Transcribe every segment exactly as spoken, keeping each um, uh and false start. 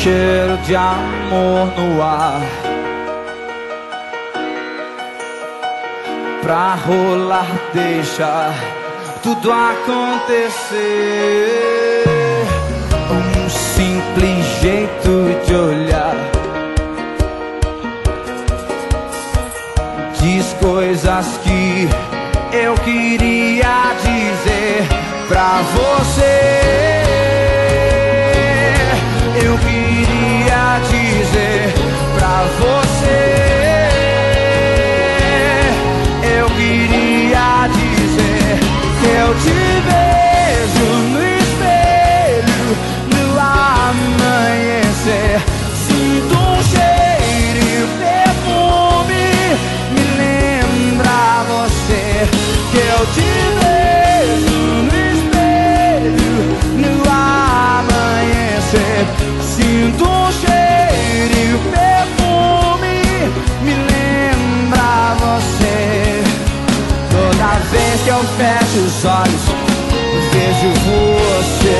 cheiro de amor no ar, pra rolar, deixa tudo acontecer. Um simples jeito de olhar diz coisas que eu queria dizer pra você. Eu queria dizer pra você. Eu queria dizer que eu te vejo no espelho, no amanhecer. Sinto um cheiro e o perfume me lembra você. Que eu te vejo no espelho, no amanhecer. Sinto um cheiro e o perfume me lembra você. Toda vez que eu fecho os olhos, vejo você.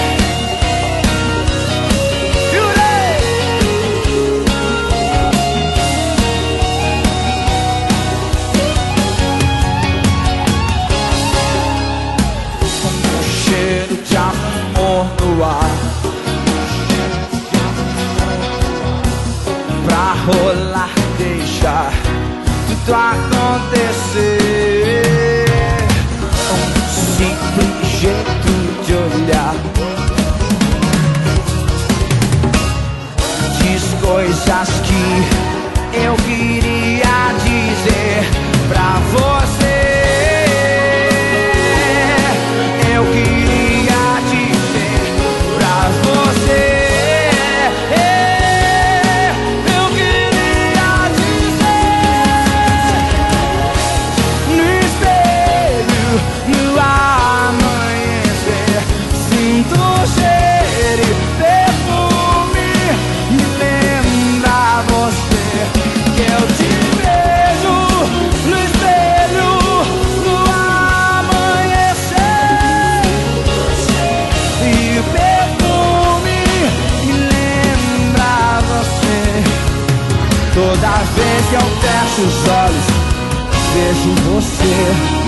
Um cheiro de amor no ar, pra rolar, deixar tudo acontecer. Um simples jeito de olhar diz coisas que eu queria dizer pra você. Eu queria dizer pra você. Toda vez que eu fecho os olhos, vejo você.